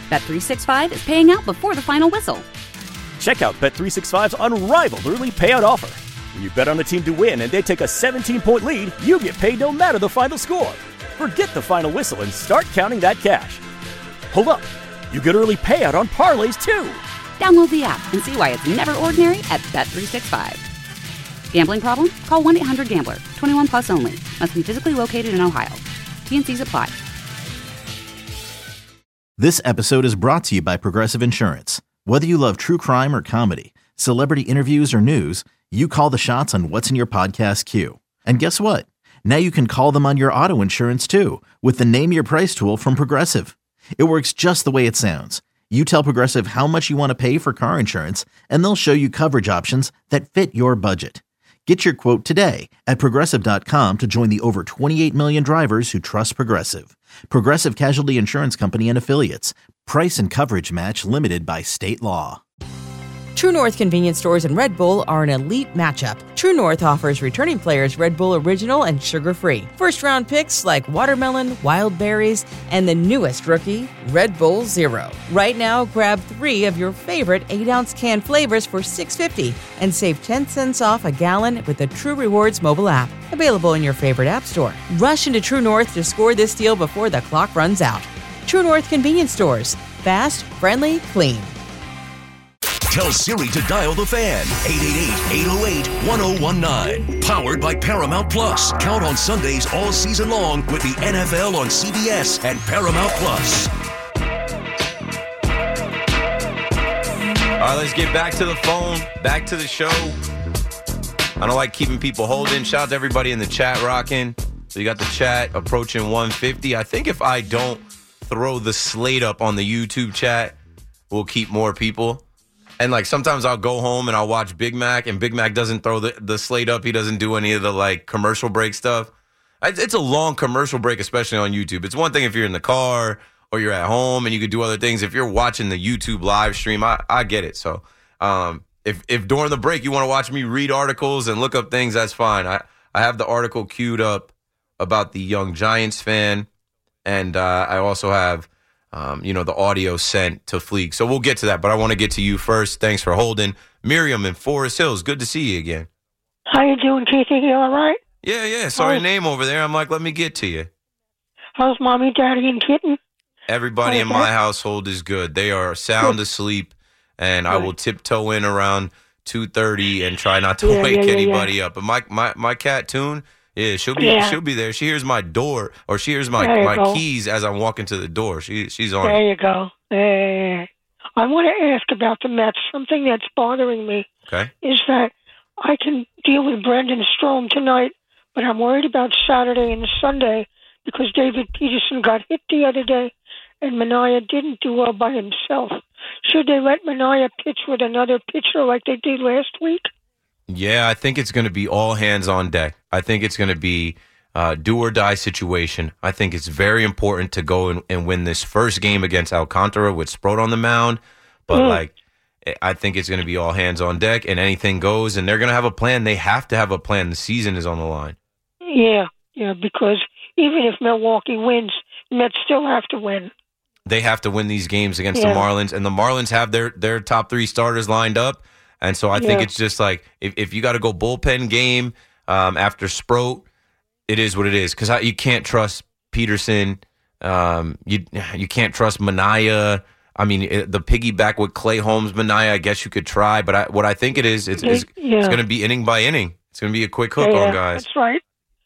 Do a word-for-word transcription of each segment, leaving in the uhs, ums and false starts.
Bet three sixty-five is paying out before the final whistle. Check out Bet three sixty-five's unrivaled early payout offer. When you bet on a team to win and they take a seventeen-point lead, you get paid no matter the final score. Forget the final whistle and start counting that cash. Hold up. You get early payout on parlays, too. Download the app and see why it's never ordinary at Bet three sixty-five. Gambling problem? Call one eight hundred gambler. twenty-one plus only. Must be physically located in Ohio. T and C's apply. This episode is brought to you by Progressive Insurance. Whether you love true crime or comedy, celebrity interviews or news, you call the shots on what's in your podcast queue. And guess what? Now you can call them on your auto insurance too with the Name Your Price tool from Progressive. It works just the way it sounds. You tell Progressive how much you want to pay for car insurance, and they'll show you coverage options that fit your budget. Get your quote today at Progressive dot com to join the over twenty-eight million drivers who trust Progressive. Progressive Casualty Insurance Company and Affiliates. Price and coverage match limited by state law. True North convenience stores and Red Bull are an elite matchup. True North offers returning players Red Bull Original and sugar-free. First-round picks like watermelon, wild berries, and the newest rookie, Red Bull Zero. Right now, grab three of your favorite eight-ounce can flavors for six dollars and fifty cents and save ten cents off a gallon with the True Rewards mobile app. Available in your favorite app store. Rush into True North to score this deal before the clock runs out. True North convenience stores. Fast, friendly, clean. Tell Siri to dial the fan. eight eight eight, eight oh eight, one oh one nine. Powered by Paramount Plus. Count on Sundays all season long with the N F L on C B S and Paramount Plus. All right, let's get back to the phone, back to the show. I don't like keeping people holding. Shout out to everybody in the chat rocking. So you got the chat approaching one fifty. I think if I don't throw the slate up on the YouTube chat, we'll keep more people. And, like, sometimes I'll go home and I'll watch Big Mac, and Big Mac doesn't throw the, the slate up. He doesn't do any of the, like, commercial break stuff. It's a long commercial break, especially on YouTube. It's one thing if you're in the car or you're at home and you could do other things. If you're watching the YouTube live stream, I, I get it. So um, if, if during the break you want to watch me read articles and look up things, that's fine. I, I have the article queued up about the young Giants fan, and uh, I also have... Um, you know, the audio sent to Fleek. So we'll get to that, but I want to get to you first. Thanks for holding. Miriam in Forest Hills, good to see you again. How you doing, Keith? You all right? Yeah, yeah. Saw your name over there. I'm like, let me get to you. How's Mommy, Daddy, and Kitten? Everybody in my household is good. They are sound good. asleep, and good. I will tiptoe in around two thirty and try not to yeah, wake yeah, yeah, anybody yeah. up. But my, my, my cat, Toon, Yeah, she'll be yeah. she'll be there. She hears my door, or she hears my, my keys as I'm walking to the door. She she's on. There you go. There. I want to ask about the Mets. Something that's bothering me okay. is that I can deal with Brendan Strom tonight, but I'm worried about Saturday and Sunday because David Peterson got hit the other day, and Manaea didn't do well by himself. Should they let Manaea pitch with another pitcher like they did last week? Yeah, I think it's going to be all hands on deck. I think it's going to be a do-or-die situation. I think it's very important to go and, and win this first game against Alcantara with Sproat on the mound. But, mm. like, I think it's going to be all hands on deck, and anything goes, and they're going to have a plan. They have to have a plan. The season is on the line. Yeah, yeah, because even if Milwaukee wins, the Mets still have to win. They have to win these games against yeah. the Marlins, and the Marlins have their, their top three starters lined up. And so I think yeah. it's just like, if, if you got to go bullpen game um, after Sproat, it is what it is. Because you can't trust Peterson. Um, you you can't trust Manaea. I mean, it, the piggyback with Clay Holmes, Manaea, I guess you could try. But I, what I think it is, it's, it's, yeah. it's going to be inning by inning. It's going to be a quick hook yeah, on guys. That's right.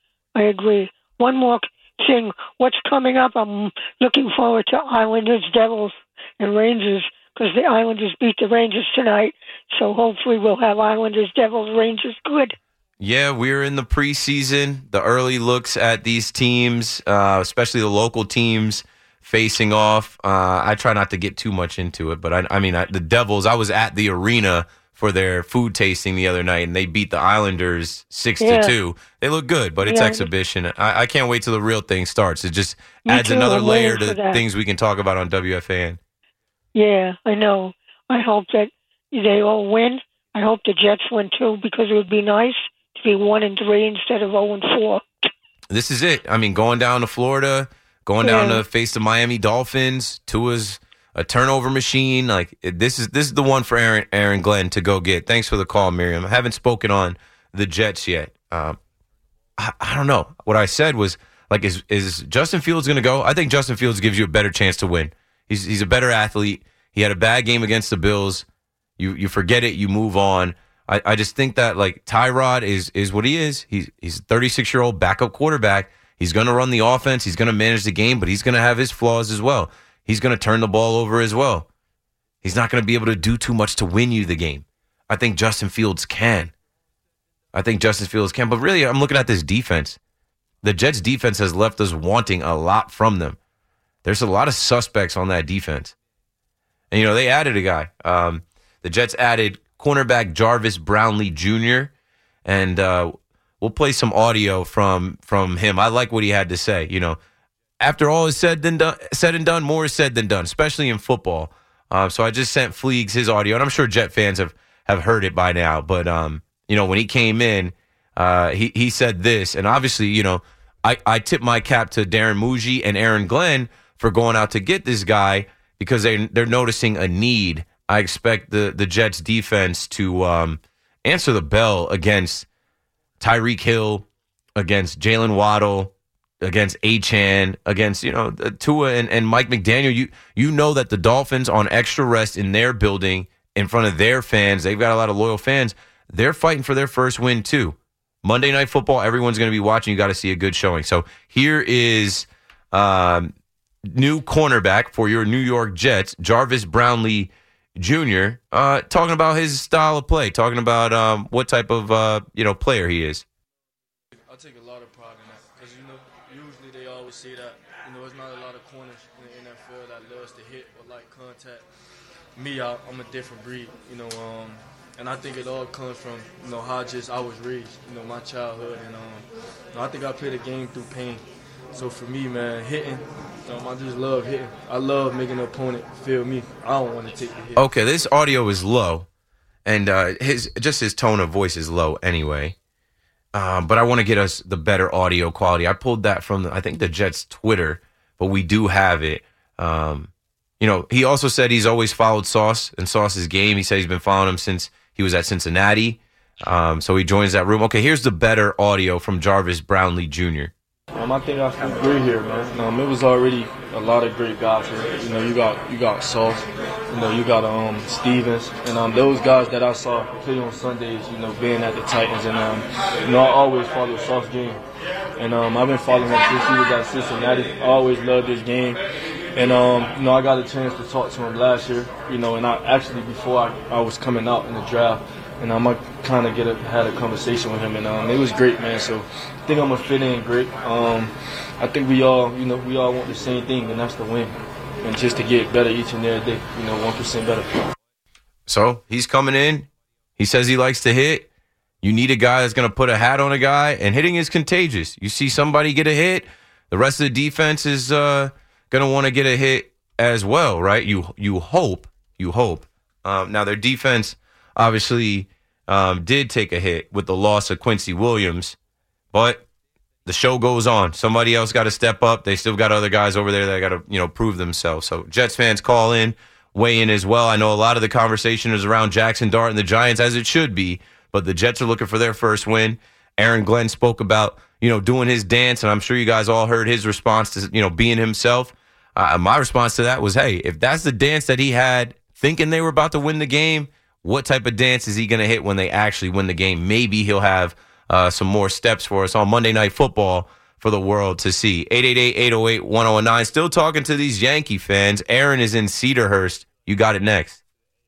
I agree. One more thing. What's coming up? I'm looking forward to Islanders, Devils, and Rangers. Because the Islanders beat the Rangers tonight. So hopefully we'll have Islanders, Devils, Rangers good. Yeah, we're in the preseason. The early looks at these teams, uh, especially the local teams facing off. Uh, I try not to get too much into it. But, I, I mean, I, the Devils, I was at the arena for their food tasting the other night, and they beat the Islanders six to two. They look good, but it's yeah. exhibition. I, I can't wait till the real thing starts. It just Me adds too. another I'm layer to things we can talk about on W F A N. Yeah, I know. I hope that they all win. I hope the Jets win, too, because it would be nice to be one and three instead of oh and four. This is it. I mean, going down to Florida, going yeah. down to face the Miami Dolphins. Tua's a turnover machine. Like this is this is the one for Aaron Aaron Glenn to go get. Thanks for the call, Miriam. I haven't spoken on the Jets yet. Uh, I, I don't know. What I said was like, is is Justin Fields going to go? I think Justin Fields gives you a better chance to win. He's he's a better athlete. He had a bad game against the Bills. You you forget it. You move on. I, I just think that like Tyrod is is what he is. He's he's a thirty-six year old backup quarterback. He's going to run the offense. He's going to manage the game, but he's going to have his flaws as well. He's going to turn the ball over as well. He's not going to be able to do too much to win you the game. I think Justin Fields can. I think Justin Fields can. But really, I'm looking at this defense. The Jets' defense has left us wanting a lot from them. There's a lot of suspects on that defense. And, you know, they added a guy. Um, the Jets added cornerback Jarvis Brownlee Junior And uh, we'll play some audio from from him. I like what he had to say. You know, after all is said and done, said and done, more is said than done, especially in football. Uh, so I just sent Fleegs his audio, and I'm sure Jet fans have, have heard it by now. But, um, you know, when he came in, uh, he, he said this. And obviously, you know, I, I tip my cap to Darren Muji and Aaron Glenn for going out to get this guy because they, they're noticing a need. I expect the, the Jets defense to um, answer the bell against Tyreek Hill, against Jalen Waddle, against Achane, against, you know, Tua and, and Mike McDaniel. You you know that the Dolphins on extra rest in their building in front of their fans, they've got a lot of loyal fans. They're fighting for their first win too. Monday Night Football, everyone's going to be watching. You got to see a good showing. So here is um, new cornerback for your New York Jets, Jarvis Brownlee Junior, uh, talking about his style of play, talking about um, what type of uh, you know player he is. I take a lot of pride in that because, you know, usually they always say that, you know, there's not a lot of corners in the N F L that loves to hit or like contact. Me, I, I'm a different breed, you know, um, and I think it all comes from, you know, how I just I was raised, you know, my childhood, and um, you know, I think I played the game through pain. So for me, man, hitting, um, I just love hitting. I love making the opponent feel me. I don't want to take the hit. Okay, this audio is low, and uh, his just his tone of voice is low anyway. Um, but I want to get us the better audio quality. I pulled that from, the, I think, the Jets' Twitter, but we do have it. Um, you know, he also said he's always followed Sauce and Sauce's game. He said he's been following him since he was at Cincinnati. Um, so he joins that room. Okay, here's the better audio from Jarvis Brownlee Junior Um, I think I feel great here, man. Um, it was already a lot of great guys here. You know, you got you got Sauce, you know, you got um Stevens, and um those guys that I saw play on Sundays, you know, being at the Titans, and um you know, I always follow Sauce game, and um I've been following him since he was at Cincinnati. I always loved his game, and um you know, I got a chance to talk to him last year, you know, and I actually before I, I was coming out in the draft. And I'm gonna kind of get a, had a conversation with him, and um, it was great, man. So I think I'm gonna fit in great. Um, I think we all, you know, we all want the same thing, and that's to win, and just to get better each and every day. You know, one percent better. So he's coming in. He says he likes to hit. You need a guy that's gonna put a hat on a guy, and hitting is contagious. You see somebody get a hit, the rest of the defense is uh, gonna want to get a hit as well, right? You you hope, you hope. Um, now their defense obviously um, did take a hit with the loss of Quincy Williams, but the show goes on. Somebody else got to step up. They still got other guys over there that got to, you know, prove themselves. So Jets fans call in, weigh in as well. I know a lot of the conversation is around Jackson Dart and the Giants, as it should be, but the Jets are looking for their first win. Aaron Glenn spoke about, you know, doing his dance, and I'm sure you guys all heard his response to, you know, being himself. Uh, my response to that was, hey, if that's the dance that he had thinking they were about to win the game, what type of dance is he going to hit when they actually win the game? Maybe he'll have uh, some more steps for us on Monday Night Football for the world to see. eight eight eight, eight oh eight, one oh one nine. Still talking to these Yankee fans. Aaron is in Cedarhurst. You got it next.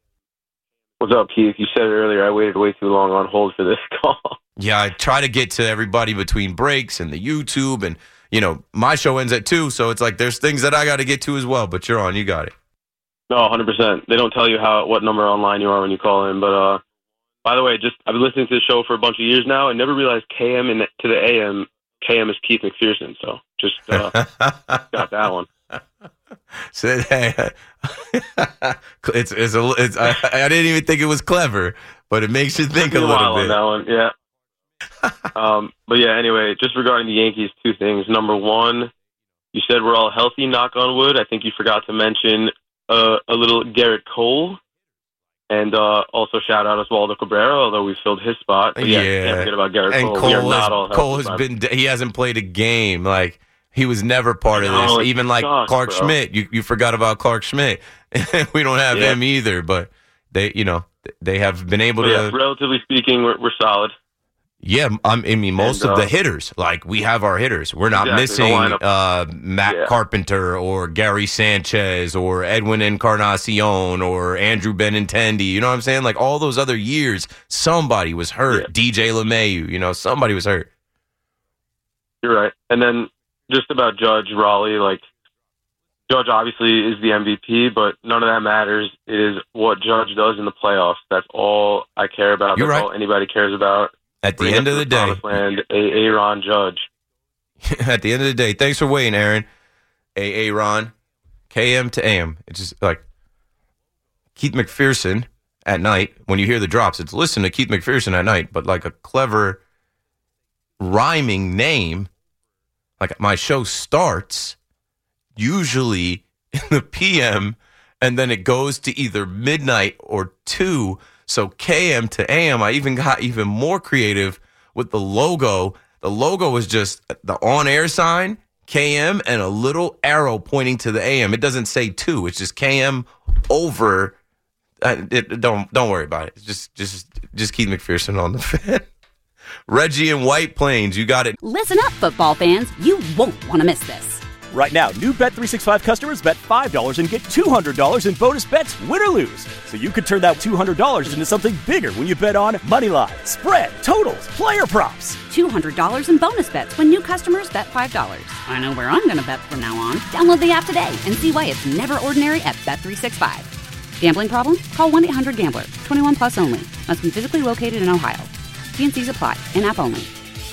What's up, Keith? You said it earlier. I waited way too long on hold for this call. Yeah, I try to get to everybody between breaks and the YouTube. And, you know, my show ends at two, so it's like there's things that I got to get to as well. But you're on. You got it. No, one hundred percent. They don't tell you how what number online you are when you call in. But, uh, by the way, just I've been listening to the show for a bunch of years now and never realized K M and to the A M, K M is Keith McPherson. So just uh, got that one. So, hey, it's, it's a, it's, I, I didn't even think it was clever, but it makes you think a little a bit. On that one, yeah. um, but, yeah, anyway, just regarding the Yankees, two things. Number one, you said we're all healthy, knock on wood. I think you forgot to mention uh, a little Garrett Cole. And uh, also shout out Oswaldo Cabrera, although we filled his spot. But yeah, yeah. can't forget about Garrett and Cole. Cole we are has, not all Cole has healthy, been, he hasn't played a game. Like, he was never part of No, this. it Even like sucks, Clark bro. Schmidt. You, you forgot about Clark Schmidt. We don't have Yeah. him either, but they, you know, they have been able But to. yeah, relatively speaking, we're, we're solid. Yeah, I'm, I mean, most And, of the uh, hitters, like, we have our hitters. We're not Exactly, the missing lineup. uh, Matt Yeah. Carpenter or Gary Sanchez or Edwin Encarnacion or Andrew Benintendi. You know what I'm saying? Like, all those other years, somebody was hurt. Yeah. D J LeMahieu, you know, somebody was hurt. You're right. And then just about Judge Raleigh, like, Judge obviously is the M V P, but none of that matters. It is what Judge does in the playoffs. That's all I care about. You're That's right. all anybody cares about. At the Bring end us of to the day, promised land, A. Aaron Judge. at the end of the day, thanks for waiting, Aaron. A. A. Ron, K M to A M. It's just like Keith McPherson at night. When you hear the drops, it's listen to Keith McPherson at night, but like a clever rhyming name. Like, my show starts usually in the P M and then it goes to either midnight or two. So K M to A M, I even got even more creative with the logo. The logo was just the on-air sign, K M, and a little arrow pointing to the A M. It doesn't say two. It's just K M over. Uh, it, don't don't worry about it. Just just just Keith McPherson on the fan. Reggie in White Plains, you got it. Listen up, football fans. You won't want to miss this. Right now, new Bet three sixty-five customers bet five dollars and get two hundred dollars in bonus bets, win or lose. So you could turn that two hundred dollars into something bigger when you bet on money line, spread, totals, player props. two hundred dollars in bonus bets when new customers bet five dollars. I know where I'm going to bet from now on. Download the app today and see why it's never ordinary at Bet three sixty-five. Gambling problem? Call one eight hundred gambler. twenty-one plus only. Must be physically located in Ohio. T and C's apply. In-app only.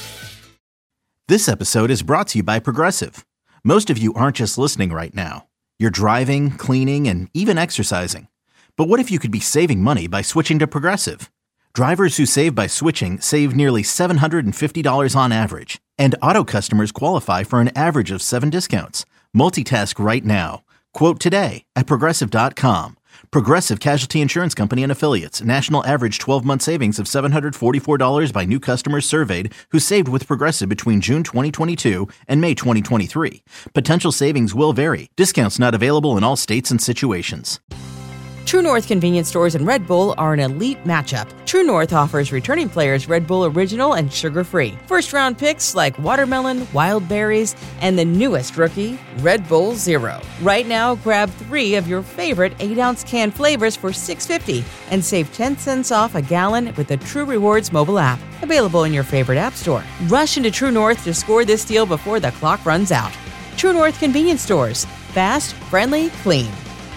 This episode is brought to you by Progressive. Most of you aren't just listening right now. You're driving, cleaning, and even exercising. But what if you could be saving money by switching to Progressive? Drivers who save by switching save nearly seven hundred fifty dollars on average. And auto customers qualify for an average of seven discounts. Multitask right now. Quote today at Progressive dot com. Progressive Casualty Insurance Company and Affiliates. National average twelve-month savings of seven hundred forty-four dollars by new customers surveyed who saved with Progressive between June twenty twenty-two and May twenty twenty-three. Potential savings will vary. Discounts not available in all states and situations. True North convenience stores and Red Bull are an elite matchup. True North offers returning players Red Bull Original and sugar-free. First-round picks like watermelon, wild berries, and the newest rookie, Red Bull Zero. Right now, grab three of your favorite eight-ounce can flavors for six dollars and fifty cents and save ten cents off a gallon with the True Rewards mobile app. Available in your favorite app store. Rush into True North to score this deal before the clock runs out. True North convenience stores. Fast, friendly, clean.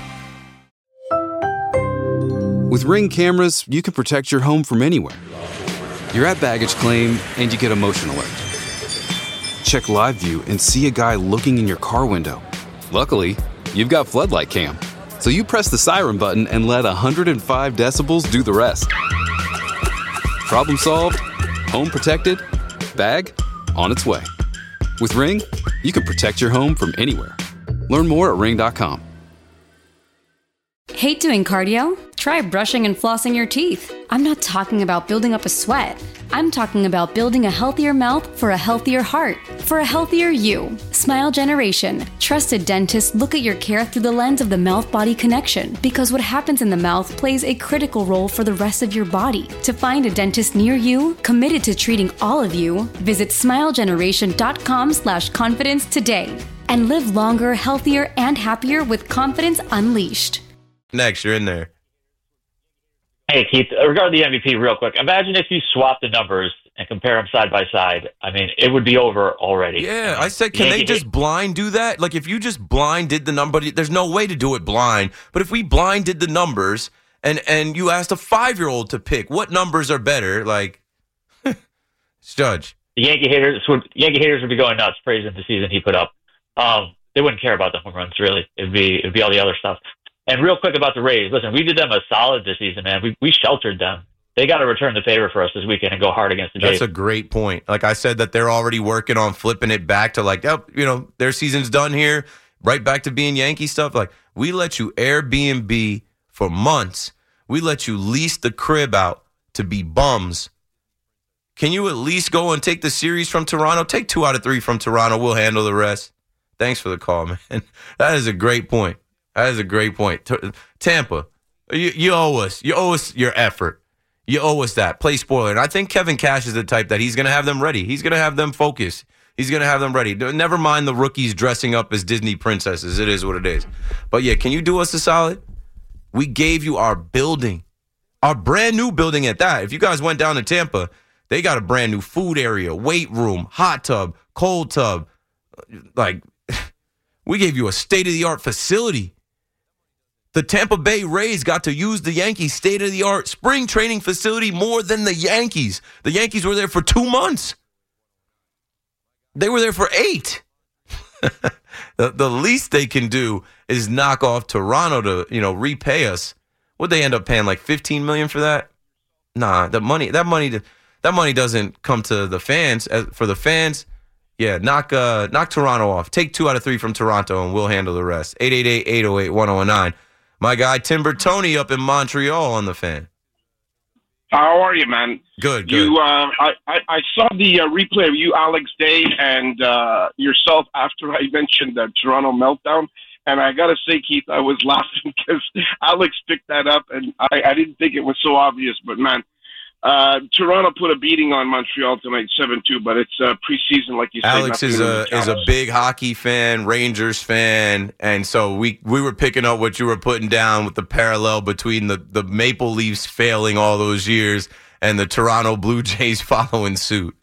With Ring cameras, you can protect your home from anywhere. You're at baggage claim, and you get a motion alert. Check live view and see a guy looking in your car window. Luckily, you've got Floodlight Cam, so you press the siren button and let one hundred five decibels do the rest. Problem solved, home protected, bag on its way. With Ring, you can protect your home from anywhere. Learn more at ring dot com. Hate doing cardio? Try brushing and flossing your teeth. I'm not talking about building up a sweat. I'm talking about building a healthier mouth for a healthier heart, for a healthier you. Smile Generation. Trusted dentists look at your care through the lens of the mouth-body connection, because what happens in the mouth plays a critical role for the rest of your body. To find a dentist near you, committed to treating all of you, visit smilegeneration.com slash confidence today and live longer, healthier, and happier with confidence unleashed. Next, you're in there. Hey, Keith, regarding the M V P real quick, imagine if you swap the numbers and compare them side by side. I mean, it would be over already. Yeah, I said, can they just blind do that? Like, if you just blind did the number, there's no way to do it blind. But if we blind did the numbers and, and you asked a five-year-old to pick what numbers are better, like, Judge. The Yankee haters would Yankee haters would be going nuts praising the season he put up. Um, they wouldn't care about the home runs, really. It'd be it'd be all the other stuff. And real quick about the Rays, listen, we did them a solid this season, man. We we sheltered them. They got to return the favor for us this weekend and go hard against the Jays. That's a great point. Like I said, that they're already working on flipping it back to like, yep, you know, their season's done here. right back to being Yankee stuff. Like, we let you Airbnb for months. We let you lease the crib out to be bums. Can you at least go and take the series from Toronto? Take two out of three from Toronto. We'll handle the rest. Thanks for the call, man. That is a great point. That is a great point. T- Tampa, you, you owe us. You owe us your effort. You owe us that. Play spoiler. And I think Kevin Cash is the type that he's going to have them ready. He's going to have them focused. He's going to have them ready. Never mind the rookies dressing up as Disney princesses. It is what it is. But, yeah, can you do us a solid? We gave you our building, our brand new building at that. If you guys went down to Tampa, they got a brand new food area, weight room, hot tub, cold tub. Like, we gave you a state-of-the-art facility. The Tampa Bay Rays got to use the Yankees' state-of-the-art spring training facility more than the Yankees. The Yankees were there for two months. They were there for eight. the, the least they can do is knock off Toronto to, you know, repay us. Would they end up paying like fifteen million dollars for that? Nah, the money, that money, that money doesn't come to the fans. As for the fans, yeah, knock uh, knock Toronto off. Take two out of three from Toronto, and we'll handle the rest. eight eight eight, eight oh eight, one oh nine. My guy Timber Tony up in Montreal on the Fan. How are you, man? Good, good. You, uh, I, I, I saw the uh, replay of you, Alex Day, and uh, yourself after I mentioned the Toronto meltdown. And I got to say, Keith, I was laughing because Alex picked that up, and I, I didn't think it was so obvious. But, man, uh, Toronto put a beating on Montreal tonight, seven two, but it's uh, preseason, like you said. Alex is a is a big hockey fan, Rangers fan, and so we, we were picking up what you were putting down with the parallel between the, the Maple Leafs failing all those years and the Toronto Blue Jays following suit.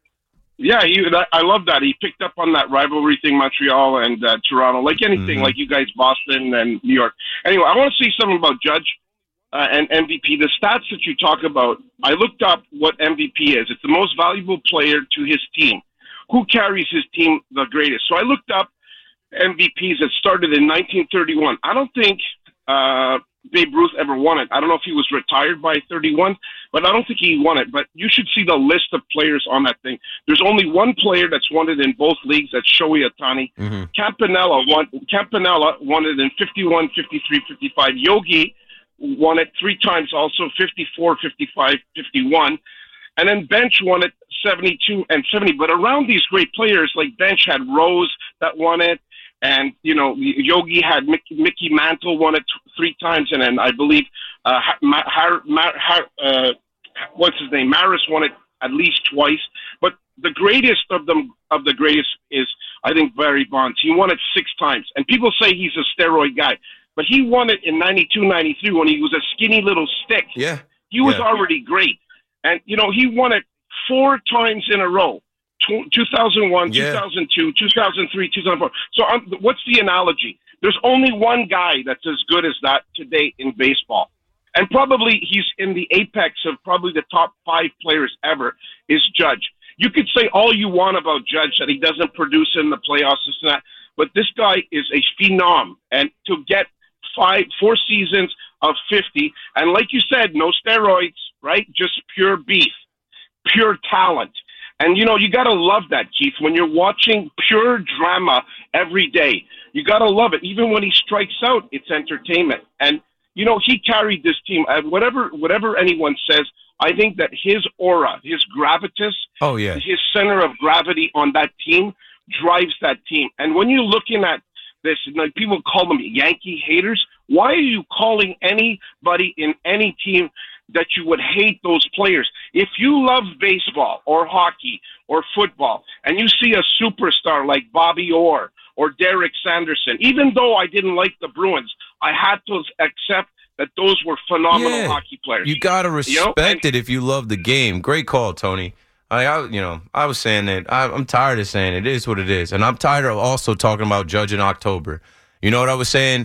Yeah, he, I love that. He picked up on that rivalry thing, Montreal and uh, Toronto, like anything, mm-hmm. like you guys, Boston and New York. Anyway, I want to say something about Judge uh, and M V P. The stats that you talk about, I looked up what M V P is. It's the most valuable player to his team. Who carries his team the greatest? So I looked up M V Ps that started in nineteen thirty-one. I don't think uh, Babe Ruth ever won it. I don't know if he was retired by thirty-one, but I don't think he won it. But you should see the list of players on that thing. There's only one player that's won it in both leagues. That's Shohei Ohtani. Mm-hmm. Campanella won. Campanella won it in fifty-one, fifty-three, fifty-five. Yogi won it three times, also fifty-four, fifty-five, fifty-one. And then Bench won it seventy-two and seventy. But around these great players, like Bench had Rose that won it. And, you know, Yogi had Mickey, Mickey Mantle won it t- three times. And then I believe, uh, Har, Har, Har, uh, what's his name? Maris won it at least twice. But the greatest of them, of the greatest is, I think, Barry Bonds. He won it six times. And people say he's a steroid guy. But he won it in ninety-two, ninety-three when he was a skinny little stick. Yeah. He was yeah. already great. And, you know, he won it four times in a row. two thousand one, yeah. two thousand two, two thousand three, two thousand four. So um, what's the analogy? There's only one guy that's as good as that today in baseball. And probably he's in the apex of probably the top five players ever is Judge. You could say all you want about Judge, that he doesn't produce in the playoffs, this and that, but this guy is a phenom. And to get five, four seasons of fifty, and like you said, no steroids, right? Just pure beef, pure talent. And, you know, you got to love that, Keith. When you're watching pure drama every day, you got to love it. Even when he strikes out, it's entertainment. And, you know, he carried this team. Uh, whatever whatever anyone says, I think that his aura, his gravitas, oh, yeah. his center of gravity on that team drives that team. And when you're looking at this, like people call them Yankee haters, why are you calling anybody in any team that you would hate those players? If you love baseball or hockey or football and you see a superstar like Bobby Orr or Derek Sanderson, even though I didn't like the Bruins, I had to accept that those were phenomenal yeah. hockey players. You got to respect you know? and, it if you love the game. Great call, Tony. I, I you know, I was saying that I, I'm tired of saying it is what it is. And I'm tired of also talking about Judge in October. You know what I was saying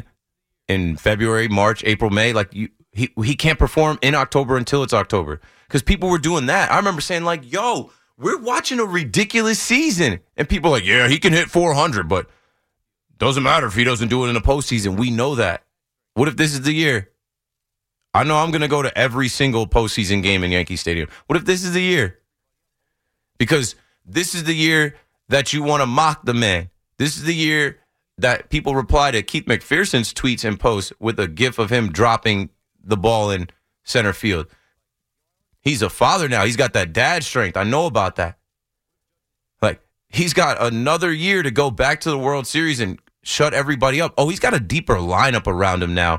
in February, March, April, May? Like, you, He he can't perform in October until it's October. Because people were doing that. I remember saying, like, yo, we're watching a ridiculous season. And people are like, yeah, he can hit four hundred, but doesn't matter if he doesn't do it in the postseason. We know that. What if this is the year? I know I'm going to go to every single postseason game in Yankee Stadium. What if this is the year? Because this is the year that you want to mock the man. This is the year that people reply to Keith McPherson's tweets and posts with a gif of him dropping the ball in center field. He's a father now. He's got that dad strength. I know about that. Like, he's got another year to go back to the World Series and shut everybody up. Oh, he's got a deeper lineup around him now.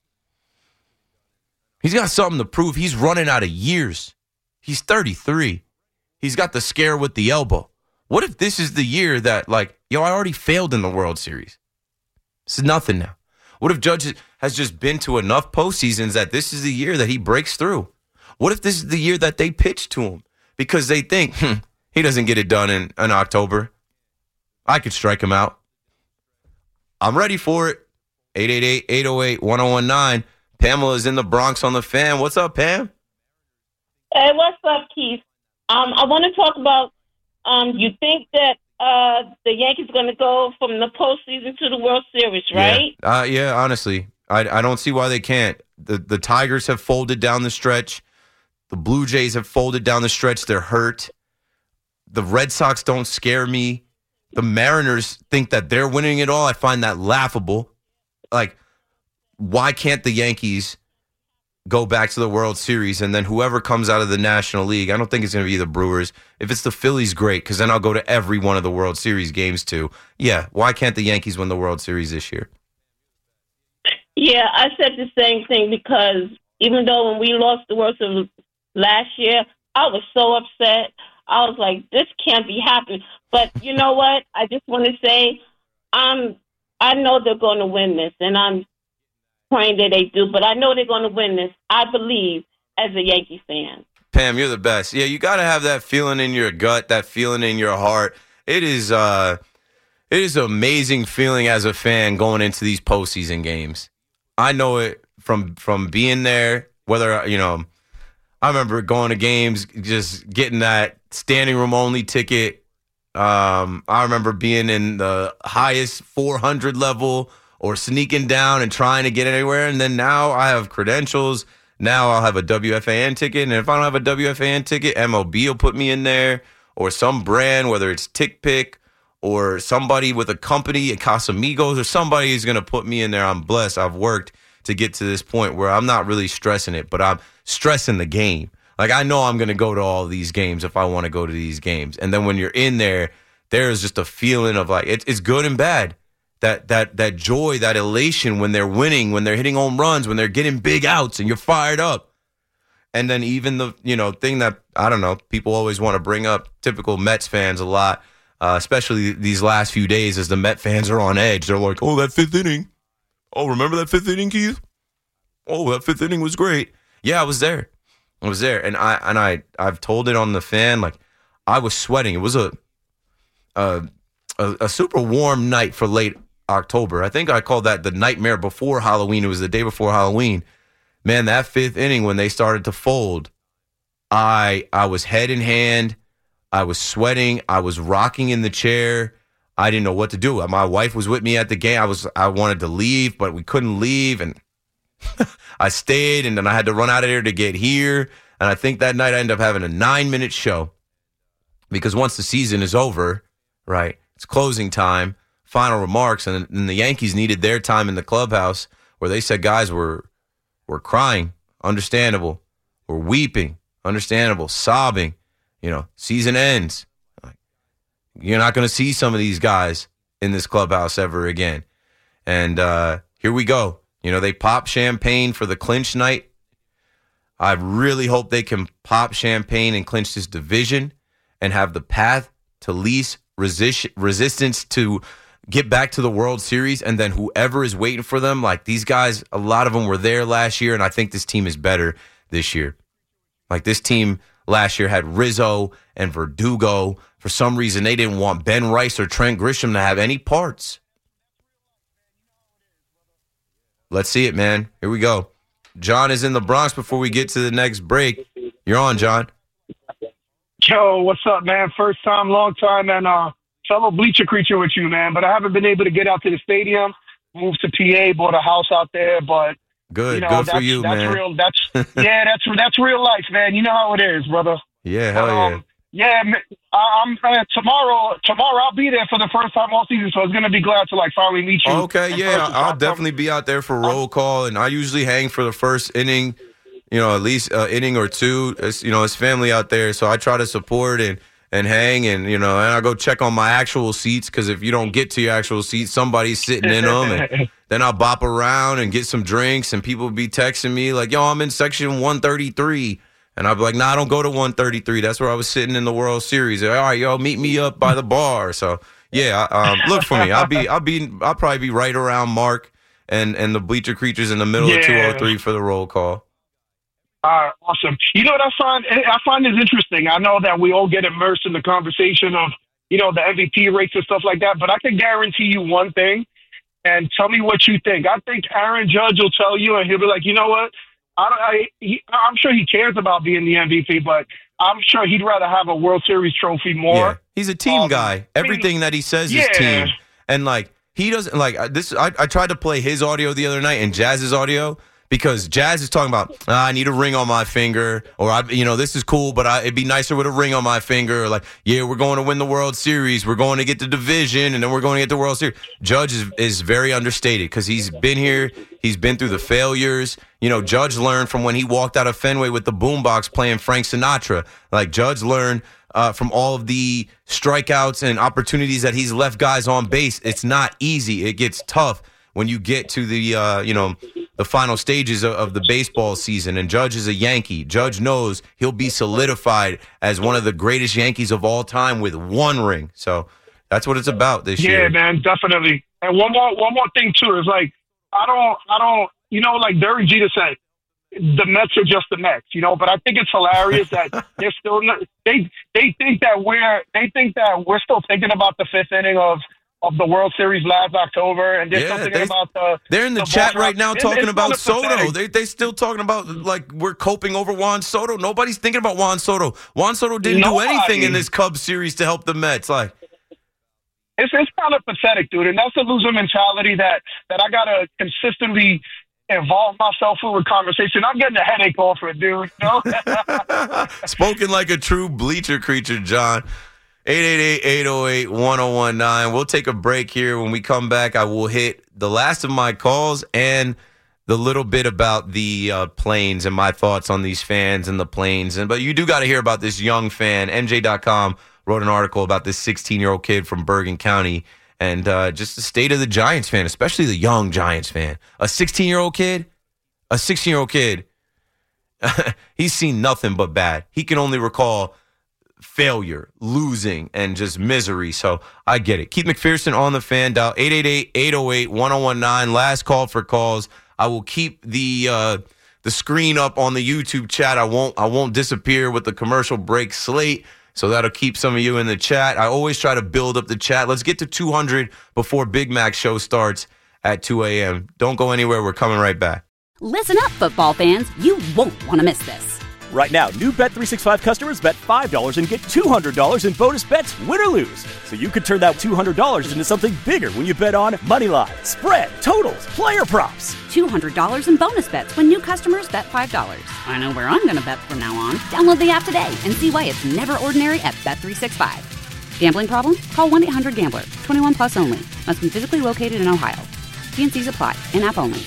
He's got something to prove. He's running out of years. He's thirty-three. He's got the scare with the elbow. What if this is the year that, like, yo, I already failed in the World Series? This is nothing now. What if Judge has just been to enough postseasons that this is the year that he breaks through? What if this is the year that they pitch to him because they think, hmm, he doesn't get it done in, in October? I could strike him out. I'm ready for it. eight eight eight, eight oh eight, one oh one nine. Pamela's in the Bronx on the Fan. What's up, Pam? Hey, what's up, Keith? Um, I want to talk about, um, you think that uh, the Yankees are going to go from the postseason to the World Series, right? Yeah, uh, yeah honestly. I, I don't see why they can't. The, the Tigers have folded down the stretch. The Blue Jays have folded down the stretch. They're hurt. The Red Sox don't scare me. The Mariners think that they're winning it all. I find that laughable. Like, why can't the Yankees go back to the World Series and then whoever comes out of the National League, I don't think it's going to be the Brewers. If it's the Phillies, great, because then I'll go to every one of the World Series games too. Yeah, why can't the Yankees win the World Series this year? Yeah, I said the same thing because even though when we lost the World Series last year, I was so upset. I was like, this can't be happening. But you know what? I just want to say, um, I know they're going to win this, and I'm praying that they do. But I know they're going to win this. I believe as a Yankee fan. Pam, you're the best. Yeah, you got to have that feeling in your gut, that feeling in your heart. It is, uh, it is an amazing feeling as a fan going into these postseason games. I know it from from being there. Whether you know, I remember going to games, just getting that standing room only ticket. Um, I remember being in the highest four hundred level or sneaking down and trying to get anywhere. And then now I have credentials. Now I'll have a W F A N ticket. And if I don't have a W F A N ticket, M L B will put me in there or some brand, whether it's TickPick or somebody with a company at Casamigos or somebody is going to put me in there. I'm blessed. I've worked to get to this point where I'm not really stressing it, but I'm stressing the game. Like, I know I'm going to go to all these games if I want to go to these games. And then when you're in there, there's just a feeling of like, it's, it's good and bad. That that that joy, that elation when they're winning, when they're hitting home runs, when they're getting big outs and you're fired up. And then even the, you know, thing that, I don't know, people always want to bring up, typical Mets fans a lot, uh, especially these last few days as the Met fans are on edge. They're like, oh, that fifth inning. Oh, remember that fifth inning, Keith? Oh, that fifth inning was great. Yeah, I was there. I was there. And, I, and I, I've told it on the Fan, like, I was sweating. It was a a, a, a super warm night for late October. I think I called that the nightmare before Halloween. It was the day before Halloween. Man, that fifth inning when they started to fold, I I was head in hand. I was sweating. I was rocking in the chair. I didn't know what to do. My wife was with me at the game. I was I wanted to leave, but we couldn't leave, and I stayed, and then I had to run out of there to get here. And I think that night I ended up having a nine-minute show because once the season is over, right, it's closing time, final remarks, and, and the Yankees needed their time in the clubhouse where they said guys were were crying, understandable, were weeping, understandable, sobbing. You know, season ends. You're not going to see some of these guys in this clubhouse ever again. And uh, here we go. You know, they pop champagne for the clinch night. I really hope they can pop champagne and clinch this division and have the path to least resist- resistance to get back to the World Series. And then whoever is waiting for them, like these guys, a lot of them were there last year, and I think this team is better this year. Like this team last year had Rizzo and Verdugo. For some reason, they didn't want Ben Rice or Trent Grisham to have any parts. Let's see it, man. Here we go. John is in the Bronx before we get to the next break. You're on, John. Yo, what's up, man? First time, long time, and uh, fellow bleacher creature with you, man. But I haven't been able to get out to the stadium. Moved to P A, bought a house out there, but good, you know, good that's, for you, that's man. Real, that's yeah, that's that's real life, man. You know how it is, brother. Yeah, hell but, yeah. Um, Yeah, I'm uh, tomorrow. Tomorrow I'll be there for the first time all season, so I was gonna be glad to like finally meet you. Okay, yeah, I'll definitely be out there for roll call, and I usually hang for the first inning. You know, at least uh, inning or two. It's, you know, it's family out there, so I try to support and and hang, and you know, and I go check on my actual seats because if you don't get to your actual seats, somebody's sitting in them, and then I'll bop around and get some drinks, and people be texting me like, "Yo, I'm in section one thirty-three." And I'd be like, nah, I don't go to one thirty-three. That's where I was sitting in the World Series. All right, yo, meet me up by the bar. So, yeah, um, look for me. I'll be, I'll be, I'll probably be right around Mark and, and the Bleacher Creatures in the middle yeah. of two oh three for the roll call. All right, awesome. You know what I find, I find is interesting. I know that we all get immersed in the conversation of, you know, the M V P rates and stuff like that, but I can guarantee you one thing, and tell me what you think. I think Aaron Judge will tell you, and he'll be like, you know what? I, I, he, I'm sure he cares about being the M V P, but I'm sure he'd rather have a World Series trophy more. Yeah. He's a team um, guy. Everything that he says yeah. is team. And, like, he doesn't, like, this. I, I tried to play his audio the other night and Jazz's audio because Jazz is talking about, ah, I need a ring on my finger, or, I, you know, this is cool, but I, it'd be nicer with a ring on my finger. Or, like, yeah, we're going to win the World Series. We're going to get the division, and then we're going to get the World Series. Judge is, is very understated because he's been here. He's been through the failures. You know, Judge learned from when he walked out of Fenway with the boombox playing Frank Sinatra. Like, Judge learned uh, from all of the strikeouts and opportunities that he's left guys on base. It's not easy. It gets tough when you get to the, uh, you know, the final stages of, of the baseball season. And Judge is a Yankee. Judge knows he'll be solidified as one of the greatest Yankees of all time with one ring. So that's what it's about this yeah, year. Yeah, man, definitely. And one more, one more thing too is like, I don't, I don't, you know, like Derek Jeter said, the Mets are just the Mets, you know. But I think it's hilarious that they're still not, they they think that we're they think that we're still thinking about the fifth inning of, of the World Series last October, and they're yeah, still thinking they, about the. They're in the, the chat right now it's, talking it's about Soto. pathetic. They they still talking about like we're coping over Juan Soto. Nobody's thinking about Juan Soto. Juan Soto didn't Nobody. do anything in this Cubs series to help the Mets. Like. It's it's kind of pathetic, dude, and that's the loser mentality that, that I gotta consistently involve myself in with conversation. I'm getting a headache off it, dude. You know? Spoken like a true Bleacher Creature, John. eight eight eight, eight oh eight, one oh one nine. We'll take a break here. When we come back, I will hit the last of my calls and the little bit about the uh, planes and my thoughts on these fans and the planes. And but you do got to hear about this young fan. M J dot com wrote an article about this sixteen-year-old kid from Bergen County and uh, just the state of the Giants fan, especially the young Giants fan. A sixteen-year-old kid, a sixteen-year-old kid, he's seen nothing but bad. He can only recall failure, losing, and just misery. So I get it. Keith McPherson on the fan dial, eight eight eight, eight oh eight, one oh one nine. Last call for calls. I will keep the uh, the screen up on the YouTube chat. I won't I won't disappear with the commercial break slate. So that'll keep some of you in the chat. I always try to build up the chat. Let's get to two hundred before Big Mac show starts at two a.m. Don't go anywhere. We're coming right back. Listen up, football fans. You won't want to miss this. Right now, new Bet three sixty-five customers bet five dollars and get two hundred dollars in bonus bets, win or lose. So you could turn that two hundred dollars into something bigger when you bet on money line, spread, totals, player props. two hundred dollars in bonus bets when new customers bet five dollars. I know where I'm going to bet from now on. Download the app today and see why it's never ordinary at Bet three sixty-five. Gambling problem? Call one eight hundred gambler. twenty-one plus only. Must be physically located in Ohio. T and C's apply. In-app only.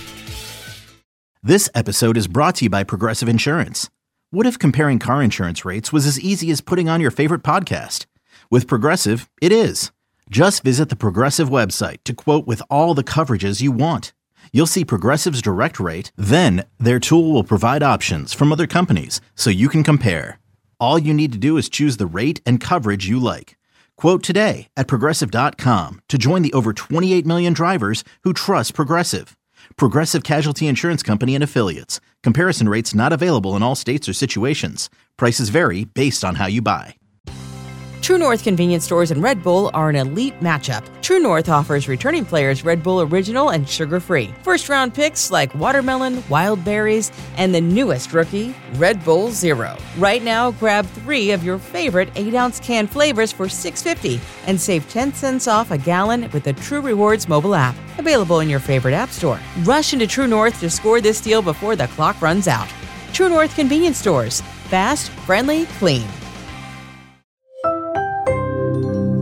This episode is brought to you by Progressive Insurance. What if comparing car insurance rates was as easy as putting on your favorite podcast? With Progressive, it is. Just visit the Progressive website to quote with all the coverages you want. You'll see Progressive's direct rate, then their tool will provide options from other companies so you can compare. All you need to do is choose the rate and coverage you like. Quote today at Progressive dot com to join the over twenty-eight million drivers who trust Progressive. Progressive Casualty Insurance Company and Affiliates. Comparison rates not available in all states or situations. Prices vary based on how you buy. True North convenience stores and Red Bull are an elite matchup. True North offers returning players Red Bull Original and sugar-free. First-round picks like watermelon, wild berries, and the newest rookie, Red Bull Zero. Right now, grab three of your favorite eight-ounce can flavors for six dollars and fifty cents and save ten cents off a gallon with the True Rewards mobile app. Available in your favorite app store. Rush into True North to score this deal before the clock runs out. True North convenience stores. Fast, friendly, clean.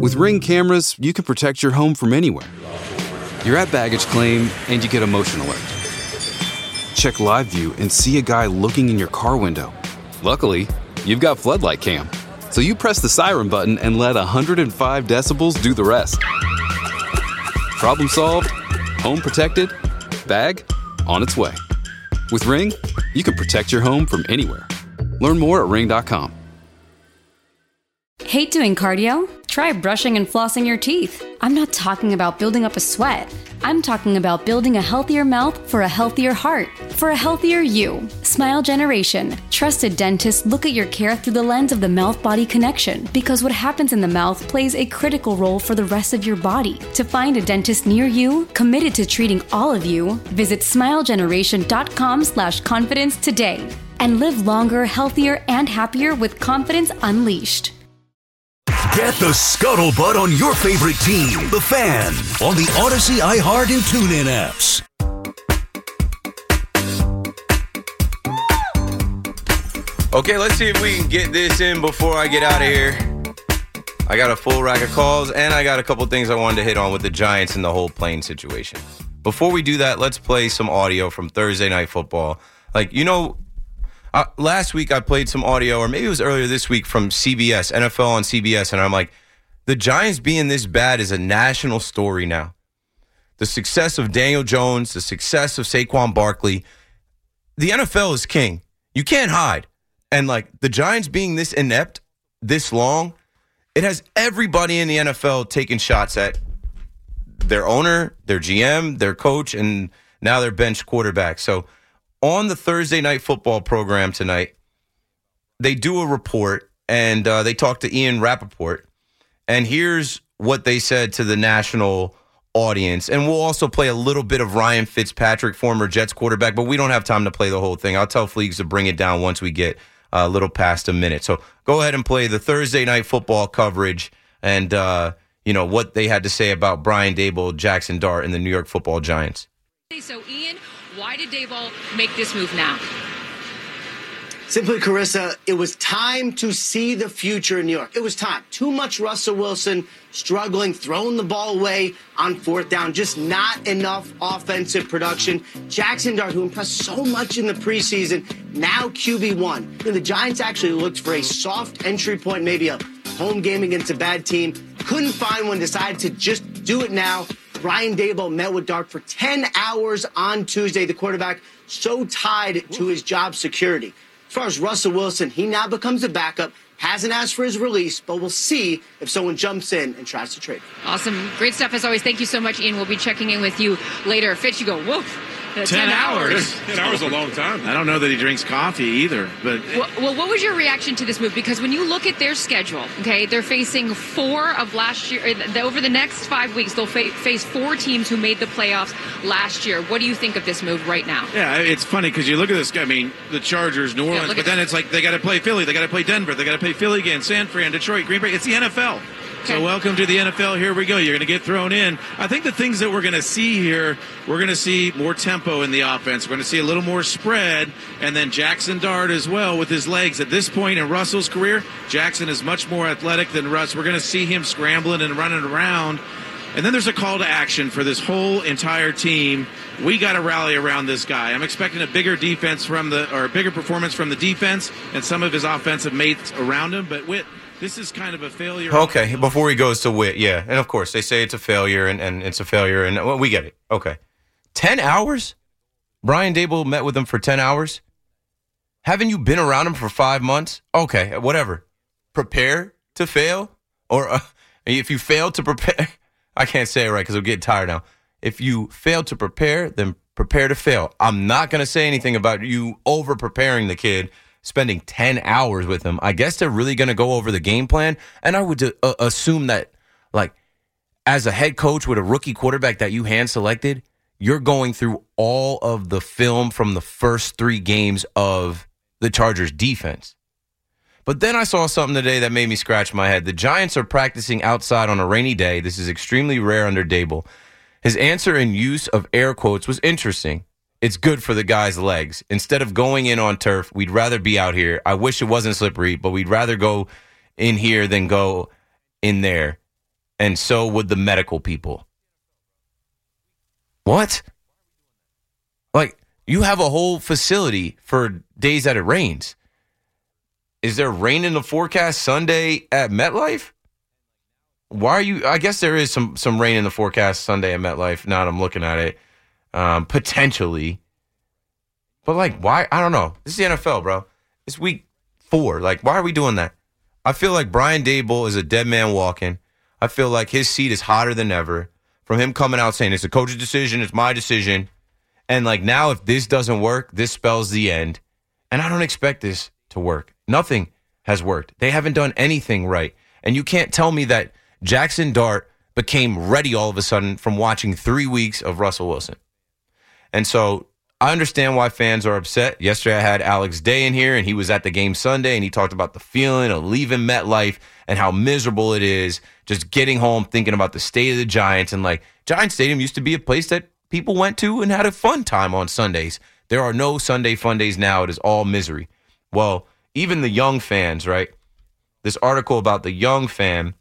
With Ring cameras, you can protect your home from anywhere. You're at baggage claim and you get a motion alert. Check live view and see a guy looking in your car window. Luckily, you've got Floodlight Cam. So you press the siren button and let one hundred five decibels do the rest. Problem solved, home protected, bag on its way. With Ring, you can protect your home from anywhere. Learn more at ring dot com. Hate doing cardio? Try brushing and flossing your teeth. I'm not talking about building up a sweat. I'm talking about building a healthier mouth for a healthier heart, for a healthier you. Smile Generation. Trusted dentists look at your care through the lens of the mouth-body connection, because what happens in the mouth plays a critical role for the rest of your body. To find a dentist near you, committed to treating all of you, visit smilegeneration.com slash confidence today. And live longer, healthier, and happier with confidence unleashed. Get the scuttlebutt on your favorite team, the Fan, on the Odyssey, iHeart, and TuneIn apps. Okay, let's see if we can get this in before I get out of here. I got a full rack of calls, and I got a couple things I wanted to hit on with the Giants and the whole plane situation. Before we do that, let's play some audio from Thursday Night Football. Like, you know, Uh, last week I played some audio, or maybe it was earlier this week, from C B S, N F L on C B S, and I'm like, the Giants being this bad is a national story now. The success of Daniel Jones, the success of Saquon Barkley, the N F L is king. You can't hide. And like the Giants being this inept this long, it has everybody in the N F L taking shots at their owner, their G M, their coach, and now their bench quarterback. So on the Thursday Night Football program tonight, they do a report, and uh, they talk to Ian Rappaport. And here's what they said to the national audience. And we'll also play a little bit of Ryan Fitzpatrick, former Jets quarterback, but we don't have time to play the whole thing. I'll tell Fleegs to bring it down once we get a little past a minute. So go ahead and play the Thursday Night Football coverage and, uh, you know, what they had to say about Brian Daboll, Jackson Dart, and the New York Football Giants. So, Ian, why did Daboll make this move now? Simply, Carissa, it was time to see the future in New York. It was time. Too much Russell Wilson struggling, throwing the ball away on fourth down, just not enough offensive production. Jackson Dart, who impressed so much in the preseason, now Q B one. You know, the Giants actually looked for a soft entry point, maybe a home game against a bad team. Couldn't find one, decided to just do it now. Brian Daboll met with Dart for ten hours on Tuesday. The quarterback so tied to his job security. As far as Russell Wilson, he now becomes a backup. Hasn't asked for his release, but we'll see if someone jumps in and tries to trade him. Awesome. Great stuff as always. Thank you so much, Ian. We'll be checking in with you later. Fitz, you go, whoa. Ten, ten hours. Ten hours is a long time. I don't know that he drinks coffee either. But well, well, what was your reaction to this move? Because when you look at their schedule, okay, they're facing four of last year. Over the next five weeks, they'll fa- face four teams who made the playoffs last year. What do you think of this move right now? Yeah, it's funny because you look at this. I mean, the Chargers, New Orleans, yeah, but then it's like they got to play Philly, they got to play Denver, they got to play Philly again, San Fran, Detroit, Green Bay. It's the N F L. So welcome to the N F L. Here we go. You're going to get thrown in. I think the things that we're going to see here, we're going to see more tempo in the offense. We're going to see a little more spread. And then Jackson Dart as well with his legs. At this point in Russell's career, Jackson is much more athletic than Russ. We're going to see him scrambling and running around. And then there's a call to action for this whole entire team. We got to rally around this guy. I'm expecting a bigger defense from the, or a bigger performance from the defense and some of his offensive mates around him. But with This is kind of a failure. Okay, before he goes to Witt, yeah. And, of course, they say it's a failure, and, and it's a failure, and well, we get it. Okay. Ten hours? Brian Daboll met with him for ten hours? Haven't you been around him for five months? Okay, whatever. Prepare to fail? Or uh, if you fail to prepare, I can't say it right because I'm getting tired now. If you fail to prepare, then prepare to fail. I'm not going to say anything about you over-preparing the kid, spending ten hours with him. I guess they're really going to go over the game plan. And I would uh, assume that, like, as a head coach with a rookie quarterback that you hand-selected, you're going through all of the film from the first three games of the Chargers defense. But then I saw something today that made me scratch my head. The Giants are practicing outside on a rainy day. This is extremely rare under Daboll. His answer in use of air quotes was interesting. It's good for the guy's legs. Instead of going in on turf, we'd rather be out here. I wish it wasn't slippery, but we'd rather go in here than go in there. and so would the medical people. What? Like, you have a whole facility for days that it rains. Is there rain in the forecast Sunday at MetLife? Why are you? I guess there is some some rain in the forecast Sunday at MetLife. Now that I'm looking at it, um, potentially. But like, why? I don't know. This is the N F L, bro. It's week four. Like, why are we doing that? I feel like Brian Daboll is a dead man walking. I feel like his seat is hotter than ever from him coming out saying it's a coach's decision, it's my decision. And like now, if this doesn't work, this spells the end. And I don't expect this to work. Nothing has worked. They haven't done anything right. And you can't tell me that Jackson Dart became ready all of a sudden from watching three weeks of Russell Wilson. And so I understand why fans are upset. Yesterday I had Alex Day in here, and he was at the game Sunday, and he talked about the feeling of leaving MetLife and how miserable it is just getting home thinking about the state of the Giants. And like, Giant Stadium used to be a place that people went to and had a fun time on Sundays. There are no Sunday fun days now. It is all misery. Well, even the young fans, right? This article about the young fan,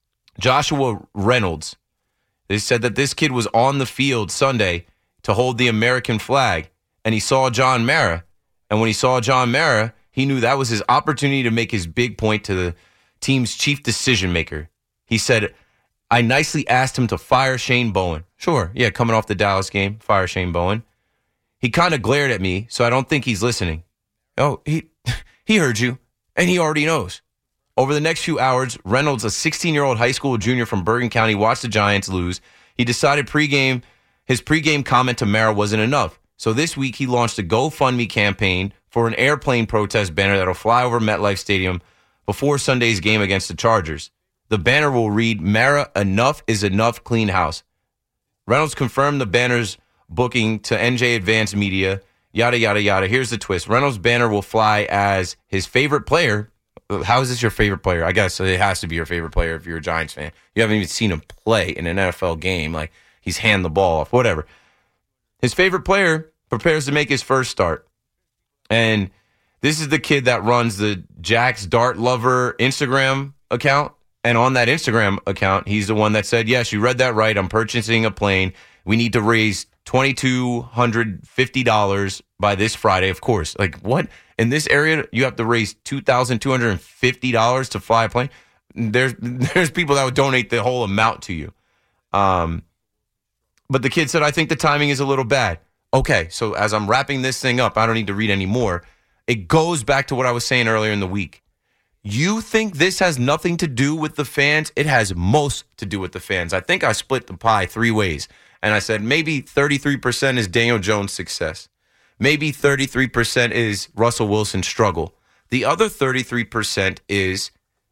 Joshua Reynolds, they said that this kid was on the field Sunday to hold the American flag, and he saw John Mara. And when he saw John Mara, he knew that was his opportunity to make his big point to the team's chief decision maker. He said, I nicely asked him to fire Shane Bowen. Sure, yeah, coming off the Dallas game, fire Shane Bowen. He kind of glared at me, so I don't think he's listening. Oh, he he heard you, and he already knows. Over the next few hours, Reynolds, a sixteen-year-old high school junior from Bergen County, watched the Giants lose. He decided pregame his pregame comment to Mara wasn't enough. So this week, he launched a GoFundMe campaign for an airplane protest banner that will fly over MetLife Stadium before Sunday's game against the Chargers. The banner will read, Mara, enough is enough, clean house. Reynolds confirmed the banner's booking to N J Advanced Media, yada, yada, yada. Here's the twist. Reynolds' banner will fly as his favorite player. How is this your favorite player? I guess it has to be your favorite player if you're a Giants fan. You haven't even seen him play in an N F L game. Like, he's hand the ball off, whatever. His favorite player prepares to make his first start. And this is the kid that runs the Jack's Dart Lover Instagram account. And on that Instagram account, he's the one that said, yes, you read that right. I'm purchasing a plane. We need to raise two thousand two hundred fifty dollars by this Friday. Of course. Like, what? In this area, you have to raise two thousand two hundred fifty dollars to fly a plane? There's there's people that would donate the whole amount to you. Um, but the kid said, I think the timing is a little bad. Okay, so as I'm wrapping this thing up, I don't need to read any more. It goes back to what I was saying earlier in the week. You think this has nothing to do with the fans? It has most to do with the fans. I think I split the pie three ways. And I said maybe thirty-three percent is Daniel Jones' success. Maybe thirty-three percent is Russell Wilson's struggle. The other thirty-three percent is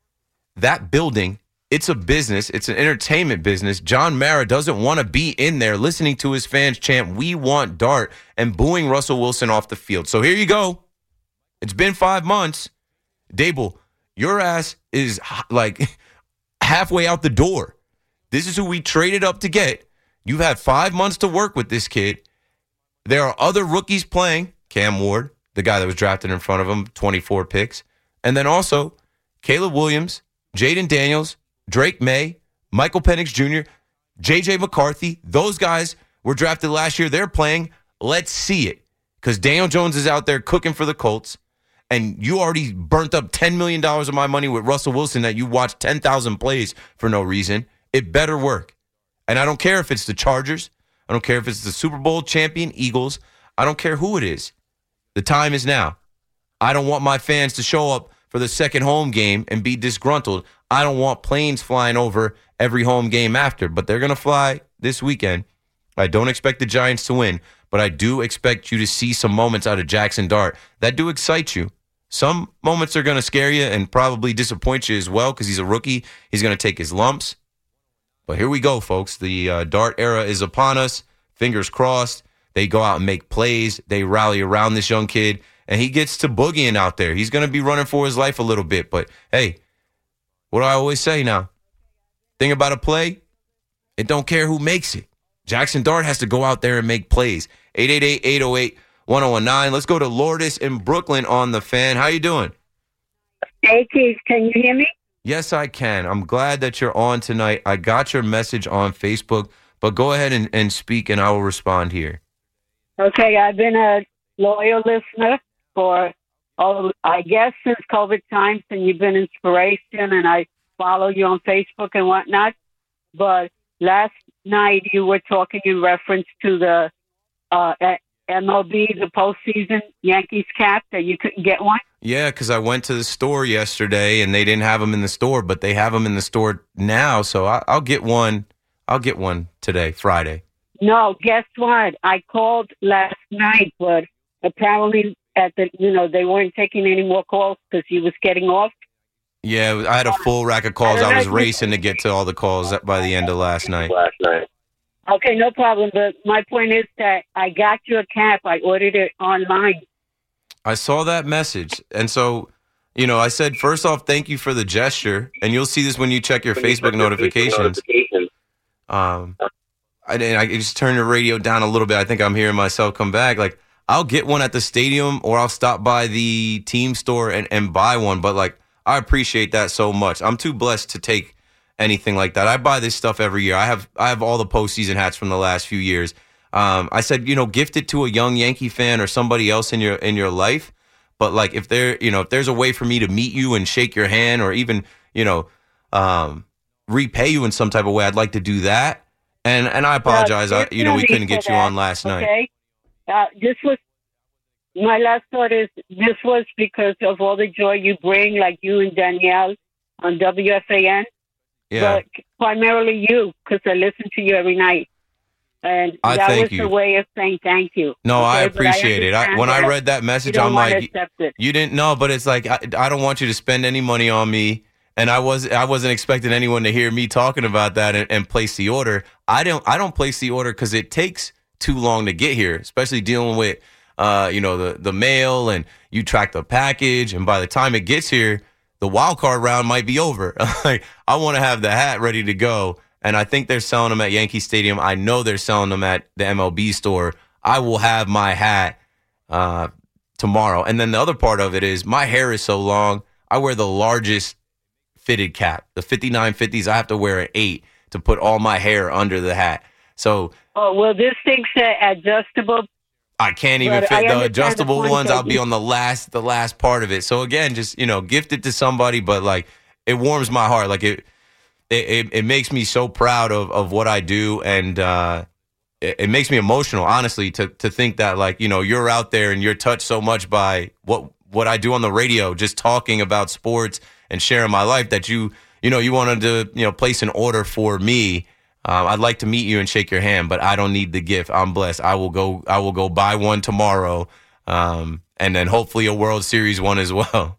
that building. It's a business. It's an entertainment business. John Mara doesn't want to be in there listening to his fans chant, we want Dart, and booing Russell Wilson off the field. So here you go. It's been five months. Daboll, your ass is like halfway out the door. This is who we traded up to get. You've had five months to work with this kid. There are other rookies playing. Cam Ward, the guy that was drafted in front of him, twenty-four picks. And then also Caleb Williams, Jaden Daniels, Drake May, Michael Penix Junior, J J McCarthy. Those guys were drafted last year. They're playing. Let's see it. Because Daniel Jones is out there cooking for the Colts. And you already burnt up ten million dollars of my money with Russell Wilson that you watched ten thousand plays for no reason. It better work. And I don't care if it's the Chargers. I don't care if it's the Super Bowl champion Eagles. I don't care who it is. The time is now. I don't want my fans to show up for the second home game and be disgruntled. I don't want planes flying over every home game after. But they're going to fly this weekend. I don't expect the Giants to win. But I do expect you to see some moments out of Jackson Dart that do excite you. Some moments are going to scare you and probably disappoint you as well because he's a rookie. He's going to take his lumps. But here we go, folks. The uh, Dart era is upon us. Fingers crossed. They go out and make plays. They rally around this young kid, and he gets to boogieing out there. He's going to be running for his life a little bit. But, hey, what do I always say now? Thing about a play, it don't care who makes it. Jackson Dart has to go out there and make plays. eight eight eight, eight oh eight, one oh one nine. Let's go to Lourdes in Brooklyn on the Fan. How you doing? Hey, Keith, can you hear me? Yes, I can. I'm glad that you're on tonight. I got your message on Facebook, but go ahead and, and speak, and I will respond here. Okay, I've been a loyal listener for, oh, I guess, since COVID times, and you've been inspiration, and I follow you on Facebook and whatnot. But last night you were talking in reference to the uh, M L B, the postseason Yankees cap, that you couldn't get one. Yeah, because I went to the store yesterday and they didn't have them in the store, but they have them in the store now. So I, I'll get one. I'll get one today, Friday. No, guess what? I called last night, but apparently at the you know they weren't taking any more calls because he was getting off. Yeah, I had a full rack of calls. I was racing to get to all the calls by the end of last night. Last night. Okay, no problem. But my point is that I got you a cap. I ordered it online. I saw that message. And so, you know, I said, first off, thank you for the gesture. And you'll see this when you check your Facebook notifications. Um, I, I just turned the radio down a little bit. I think I'm hearing myself come back. Like, I'll get one at the stadium or I'll stop by the team store and, and buy one. But, like, I appreciate that so much. I'm too blessed to take anything like that. I buy this stuff every year. I have I have all the postseason hats from the last few years. Um, I said, you know, gift it to a young Yankee fan or somebody else in your in your life. But like, if there, you know, if there's a way for me to meet you and shake your hand, or even, you know, um, repay you in some type of way, I'd like to do that. And and I apologize. Uh, I, you know, we couldn't get you that, on last okay? night. Uh, this was my last thought. Is this was because of all the joy you bring, like you and Danielle on W F A N. Yeah. But primarily you, because I listen to you every night. And I that thank was you. the way of saying thank you. No, okay? I But appreciate it. I, when I that read that message, you don't I'm want to like, accept it. you didn't know, but it's like I, I don't want you to spend any money on me, and I was I wasn't expecting anyone to hear me talking about that and, and place the order. I don't I don't place the order because it takes too long to get here, especially dealing with uh you know the the mail, and you track the package, and by the time it gets here, the wild card round might be over. Like, I want to have the hat ready to go. And I think they're selling them at Yankee Stadium. I know they're selling them at the M L B store. I will have my hat uh, tomorrow. And then the other part of it is my hair is so long, I wear the largest fitted cap. The fifty-nine fifties, I have to wear an eight to put all my hair under the hat. So Oh, well, this thing's uh, adjustable. I can't even But fit I the understand adjustable the point ones. that I'll be you- on the last the last part of it. So again, just, you know, gift it to somebody, but like, it warms my heart. Like it it, it, it makes me so proud of, of what I do, and uh, it, it makes me emotional, honestly, to to think that, like, you know, you're out there and you're touched so much by what what I do on the radio, just talking about sports and sharing my life, that you you know you wanted to, you know, place an order for me. Um, I'd like to meet you and shake your hand, but I don't need the gift. I'm blessed. I will go. I will go buy one tomorrow, um, and then hopefully a World Series one as well.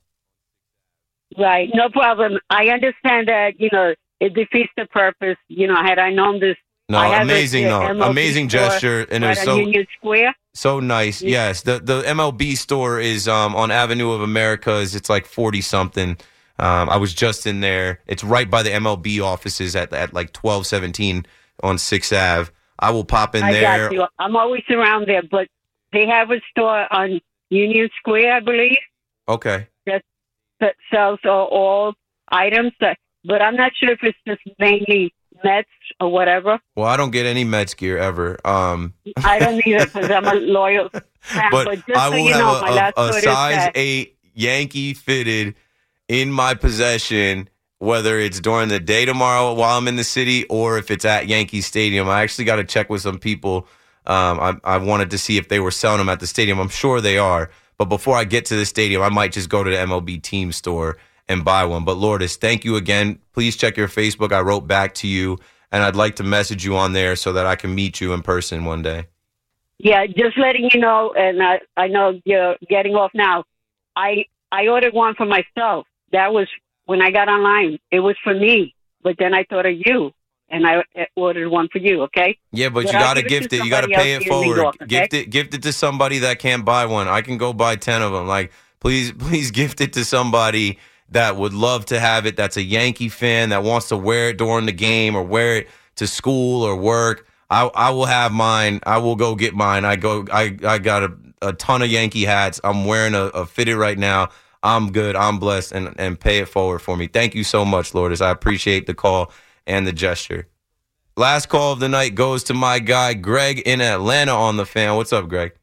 Right, no problem. I understand that, you know, it defeats the purpose. You know, had I known this. No, I have amazing, a- no, a M L B amazing store gesture, and it was right so on Union Square. so nice. Yes, the the M L B store is um, on Avenue of Americas. It's like forty something. Um, I was just in there. It's right by the M L B offices at at like twelve seventeen on sixth Avenue. I will pop in I there. got you. I'm always around there, but they have a store on Union Square, I believe, Okay. that that sells all, all items. That, but I'm not sure if it's just mainly Mets or whatever. Well, I don't get any Mets gear ever. Um, I don't either because I'm a loyal fan. but But just I so will you know, have my a, last a, a thought is size that- eight Yankee fitted in my possession, whether it's during the day tomorrow while I'm in the city or if it's at Yankee Stadium. I actually got to check with some people. Um, I, I wanted to see if they were selling them at the stadium. I'm sure they are. But before I get to the stadium, I might just go to the M L B team store and buy one. But Lourdes, thank you again. Please check your Facebook. I wrote back to you, and I'd like to message you on there so that I can meet you in person one day. Yeah, just letting you know, and I, I know you're getting off now. I I ordered one for myself. That was when I got online. It was for me, but then I thought of you, and I ordered one for you. Okay? Yeah, but, But you I'll got to give it gift to it. You got to somebody pay else it here in New forward. York, okay? Gift it. Gift it to somebody that can't buy one. I can go buy ten of them. Like, please, please gift it to somebody that would love to have it. That's a Yankee fan that wants to wear it during the game or wear it to school or work. I I will have mine. I will go get mine. I go. I I got a, a ton of Yankee hats. I'm wearing a, a fitted right now. I'm good. I'm blessed, and, and pay it forward for me. Thank you so much, Lourdes. I appreciate the call and the gesture. Last call of the night goes to my guy, Greg in Atlanta on the Fan. What's up, Greg?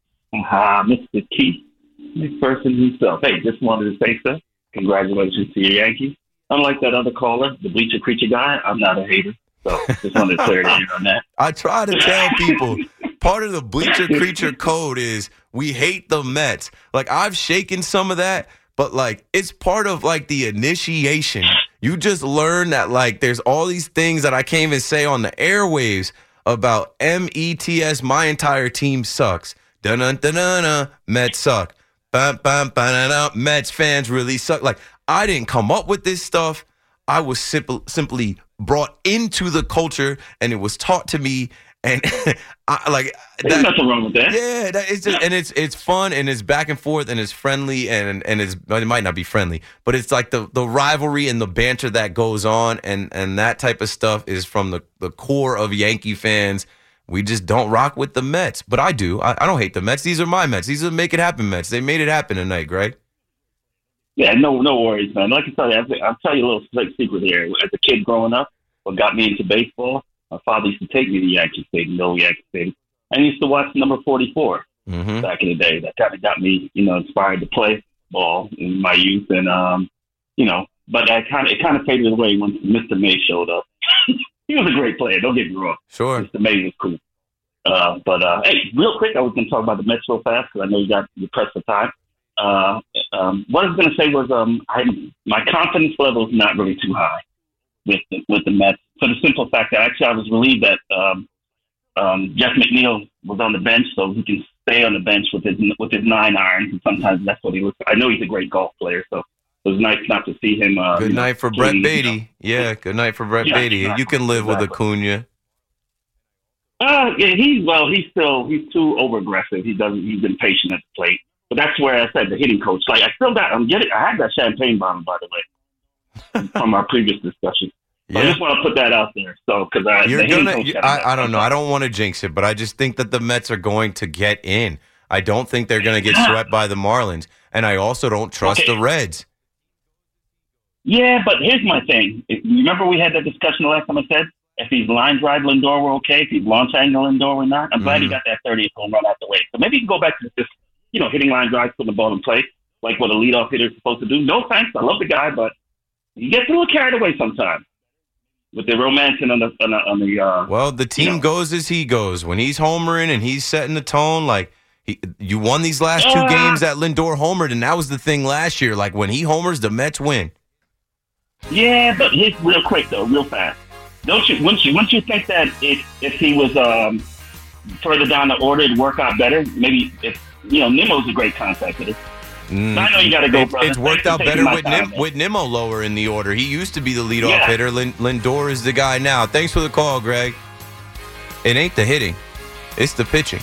Uh, Mister Keith, McPherson himself. Hey, just wanted to say, sir, congratulations to your Yankees. Unlike that other caller, the Bleacher Creature guy, I'm not a hater. So just wanted to clear the air on that. I try to tell people, part of the Bleacher Creature code is we hate the Mets. Like, I've shaken some of that, but, like, it's part of, like, the initiation. You just learn that, like, there's all these things that I can't even say on the airwaves about M E T S, my entire team sucks. Dun-dun-dun-dun-dun, Mets suck. Bum, bum, ba-da-da, Mets fans really suck. Like, I didn't come up with this stuff. I was simple, simply brought into the culture, and it was taught to me. And I, like, there's that, nothing wrong with that. Yeah, that, it's just, and it's it's fun, and it's back and forth, and it's friendly, and and it's it might not be friendly, but it's like the the rivalry and the banter that goes on, and and that type of stuff is from the the core of Yankee fans. We just don't rock with the Mets, but I do. I, I don't hate the Mets. These are my Mets. These are make it happen Mets. They made it happen tonight, Greg. Yeah, no, no worries, man. Like I tell you, I'll, I'll tell you a little secret here. As a kid growing up, what got me into baseball, my father used to take me to Yankee Stadium, no Yankee Stadium, and I used to watch number forty-four mm-hmm. back in the day. That kind of got me, you know, inspired to play ball in my youth, and um, you know, but I kind of it kind of faded away when Mister May showed up. He was a great player. Don't get me wrong. Sure, Mister May was cool. Uh, but uh, hey, real quick, I was going to talk about the Mets real fast because I know you got you pressed for time. Uh, um, what I was going to say was um, I, my confidence level is not really too high with the, with the Mets for the simple fact that actually I was relieved that um, um, Jeff McNeil was on the bench, so he can stay on the bench with his with his nine irons, and sometimes that's what he looks. I know he's a great golf player, so it was nice not to see him. Uh, good night for know, Brett you know. Beatty. Yeah, good night for Brett Yeah, Beatty. exactly, You can live exactly. with Acuna. Uh, yeah, he's well. He's still he's too over aggressive. He doesn't. He's impatient at the plate. But that's where I said the hitting coach. Like I still got. I'm getting. I had that champagne bottle, by the way, from our previous discussion. So Yeah. I just want to put that out there. So because I, You're the hitting gonna. coach you- got I, I don't know. I don't want to jinx it, but I just think that the Mets are going to get in. I don't think they're going to get swept by the Marlins, and I also don't trust Okay. the Reds. Yeah, but here's my thing. If, remember we had that discussion the last time I said if he's line drive Lindor were okay, if he's launch angle Lindor were not. I'm glad he Mhm. got that thirtieth home run out the way. So maybe he can go back to just, you know, hitting line drives, putting the ball in play, like what a leadoff hitter is supposed to do. No thanks. I love the guy, but he gets a little carried away sometimes with the romancing on the on the, on the uh, Well, the team you know. goes as he goes. When he's homering and he's setting the tone, like he, you won these last two Uh. games that Lindor homered, and that was the thing last year. Like when he homers, the Mets win. Yeah, but here's real quick though, real fast. Don't you? Wouldn't you? Wouldn't you think that if if he was um, further down the order, it'd work out better? Maybe if you know, Nimmo's a great contact hitter. Mm. I know you got to go, It- brother. It's worked Thanks for out taking better my with time, Nim, man. with Nimmo lower in the order. He used to be the leadoff Yeah. hitter. Lin, Lindor is the guy now. Thanks for the call, Greg. It ain't the hitting, it's the pitching.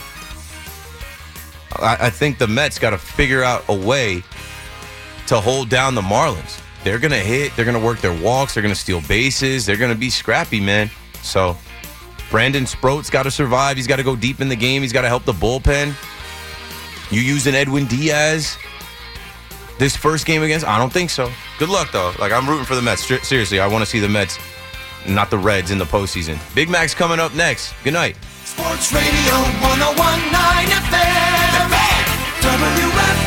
I, I think the Mets got to figure out a way to hold down the Marlins. They're gonna hit. They're gonna work their walks. They're gonna steal bases. They're gonna be scrappy, man. So Brandon Sproat's got to survive. He's got to go deep in the game. He's got to help the bullpen. You using Edwin Diaz this first game against? I don't think so. Good luck, though. Like, I'm rooting for the Mets. Ser- Seriously, I want to see the Mets, not the Reds, in the postseason. Big Mac's coming up next. Good night. Sports Radio one oh one point nine F M. W F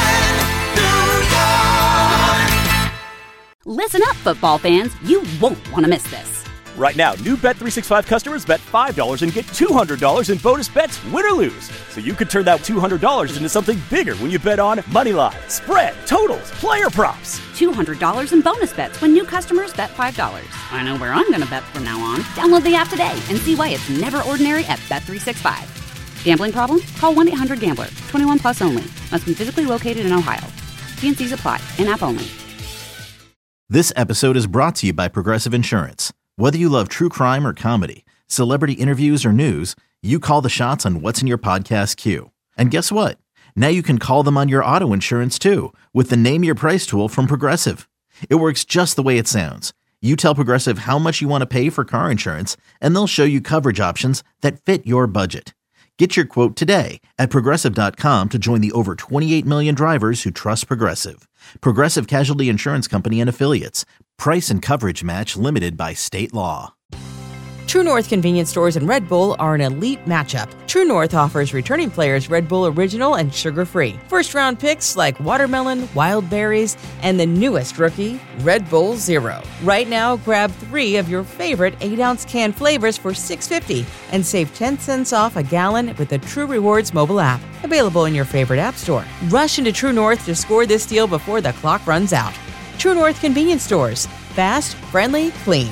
A N, New York. Listen up, football fans. You won't want to miss this. Right now, new Bet three sixty-five customers bet five dollars and get two hundred dollars in bonus bets, win or lose. So you could turn that two hundred dollars into something bigger when you bet on money line, spread, totals, player props. two hundred dollars in bonus bets when new customers bet five dollars. I know where I'm going to bet from now on. Download the app today and see why it's never ordinary at Bet three sixty-five. Gambling problem? Call one eight hundred gambler. twenty-one plus only. Must be physically located in Ohio. T and C's apply. In-app only. This episode is brought to you by Progressive Insurance. Whether you love true crime or comedy, celebrity interviews or news, you call the shots on what's in your podcast queue. And guess what? Now you can call them on your auto insurance too with the Name Your Price tool from Progressive. It works just the way it sounds. You tell Progressive how much you want to pay for car insurance, and they'll show you coverage options that fit your budget. Get your quote today at Progressive dot com to join the over twenty-eight million drivers who trust Progressive. Progressive Casualty Insurance Company and Affiliates. Price and coverage match limited by state law. True North convenience stores and Red Bull are an elite matchup. True North offers returning players Red Bull Original and sugar-free. First-round picks like watermelon, wild berries, and the newest rookie, Red Bull Zero. Right now, grab three of your favorite eight-ounce can flavors for six dollars and fifty cents and save ten cents off a gallon with the True Rewards mobile app. Available in your favorite app store. Rush into True North to score this deal before the clock runs out. True North convenience stores. Fast, friendly, clean.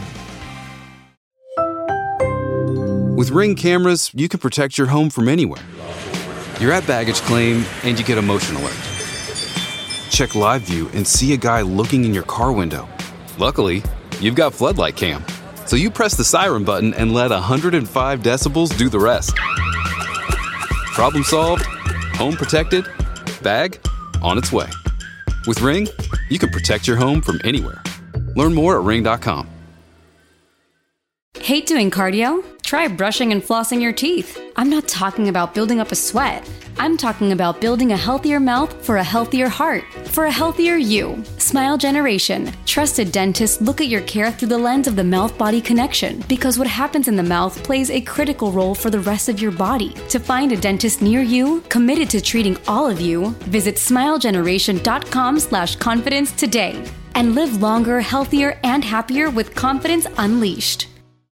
With Ring cameras, you can protect your home from anywhere. You're at baggage claim and you get a motion alert. Check live view and see a guy looking in your car window. Luckily, you've got floodlight cam. So you press the siren button and let one hundred five decibels do the rest. Problem solved, home protected, bag on its way. With Ring, you can protect your home from anywhere. Learn more at ring dot com. Hate doing cardio? Try brushing and flossing your teeth. I'm not talking about building up a sweat. I'm talking about building a healthier mouth for a healthier heart, for a healthier you. Smile Generation. Trusted dentists look at your care through the lens of the mouth-body connection because what happens in the mouth plays a critical role for the rest of your body. To find a dentist near you, committed to treating all of you, visit smilegeneration.com slash confidence today and live longer, healthier, and happier with confidence unleashed.